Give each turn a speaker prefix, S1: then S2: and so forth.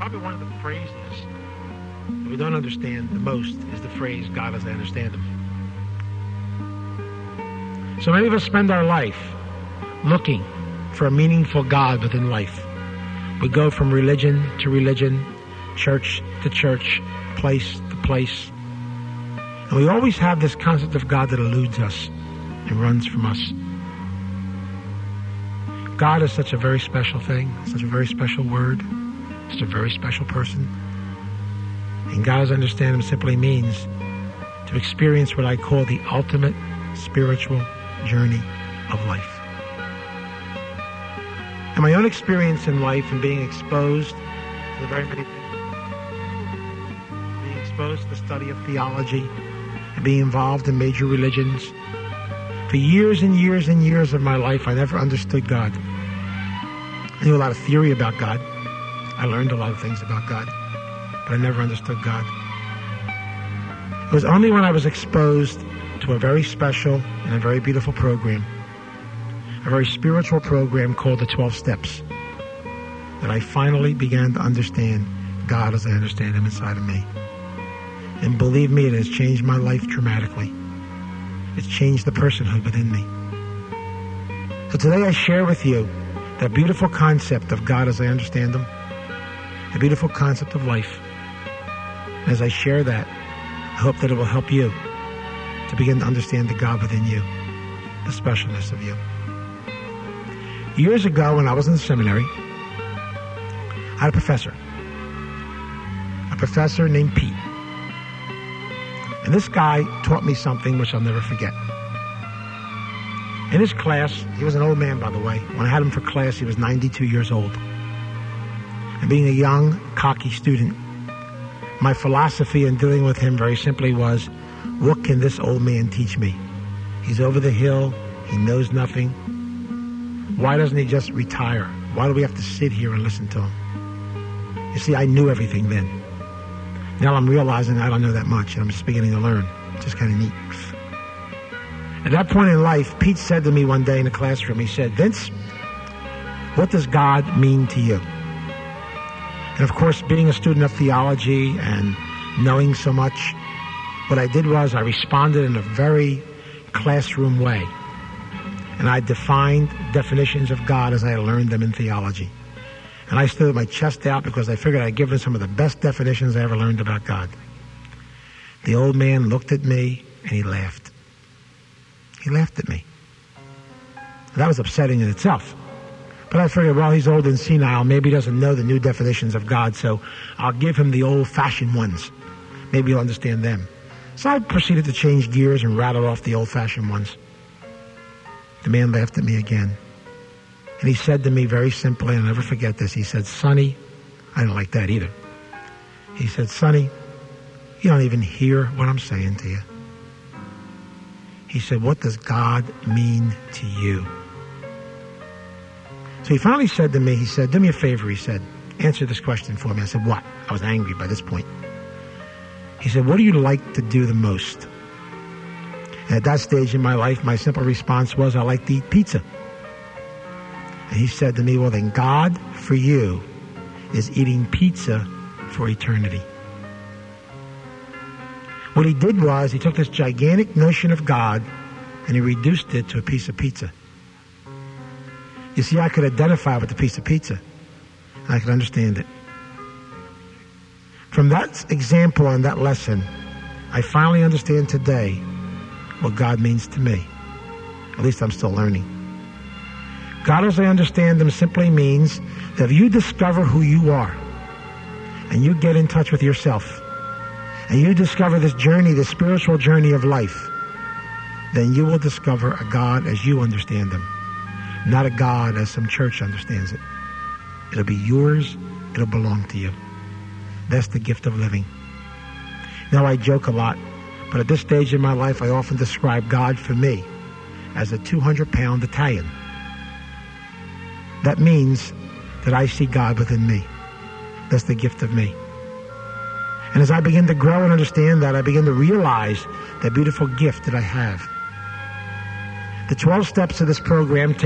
S1: Probably one of the phrases that we don't understand the most is the phrase, God as I understand Him. So many of us spend our life looking for a meaningful God within life. We go from religion to religion, church to church, place to place. And we always have this concept of God that eludes us and runs from us. God is such a very special thing, such a very special word, such a very special person. And God, as I understand Him, simply means to experience what I call the ultimate spiritual journey of life. And my own experience in life and being exposed to the very many things, being exposed to the study of theology and being involved in major religions, for years and years and years of my life, I never understood God. I knew a lot of theory about God. I learned a lot of things about God, but I never understood God. It was only when I was exposed to a very special and a very beautiful program, a very spiritual program called the 12 Steps, that I finally began to understand God as I understand Him inside of me. And believe me, it has changed my life dramatically. It's changed the personhood within me. So today I share with you that beautiful concept of God as I understand Him, the beautiful concept of life. And as I share that, I hope that it will help you to begin to understand the God within you, the specialness of you. Years ago, when I was in the seminary, I had a professor named Pete. And this guy taught me something which I'll never forget. In his class, he was an old man, by the way. When I had him for class, he was 92 years old. And being a young, cocky student, my philosophy in dealing with him very simply was, what can this old man teach me? He's over the hill. He knows nothing. Why doesn't he just retire? Why do we have to sit here and listen to him? You see, I knew everything then. Now I'm realizing I don't know that much, and I'm just beginning to learn. It's just kind of neat. At that point in life, Pete said to me one day in the classroom, he said, Vince, what does God mean to you? And of course, being a student of theology and knowing so much, what I did was I responded in a very classroom way. And I defined definitions of God as I learned them in theology. And I stood with my chest out because I figured I'd given some of the best definitions I ever learned about God. The old man looked at me and he laughed. He laughed at me. That was upsetting in itself. But I figured, well, he's old and senile. Maybe he doesn't know the new definitions of God, so I'll give him the old-fashioned ones. Maybe he'll understand them. So I proceeded to change gears and rattle off the old-fashioned ones. The man laughed at me again. And he said to me very simply, and I'll never forget this, he said, Sonny, I didn't like that either. He said, Sonny, you don't even hear what I'm saying to you. He said, what does God mean to you? So he finally said to me, he said, do me a favor, he said, answer this question for me. I said, what? I was angry by this point. He said, what do you like to do the most? And at that stage in my life, my simple response was, I like to eat pizza. And he said to me, well, then God for you is eating pizza for eternity. What he did was he took this gigantic notion of God and he reduced it to a piece of pizza. You see, I could identify with the piece of pizza. And I could understand it. From that example and that lesson, I finally understand today what God means to me. At least I'm still learning. God, as I understand Him, simply means that if you discover who you are and you get in touch with yourself and you discover this journey, this spiritual journey of life, then you will discover a God as you understand Him, not a God as some church understands it. It'll be yours. It'll belong to you. That's the gift of living. Now, I joke a lot, but at this stage in my life, I often describe God for me as a 200-pound Italian. That means that I see God within me. That's the gift of me. And as I begin to grow and understand that, I begin to realize that beautiful gift that I have. The 12 steps of this program